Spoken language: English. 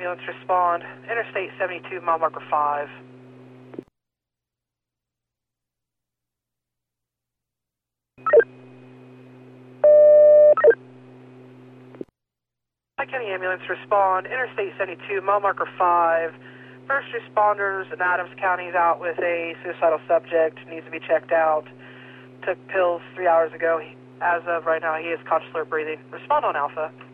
ambulance respond. Interstate 72, mile marker 5. County ambulance respond. Interstate 72, mile marker 5. First responders in Adams County is out with a suicidal subject. Needs to be checked out. Took pills 3 hours ago. As of right now, he is conscious, alert, breathing. Respond on Alpha.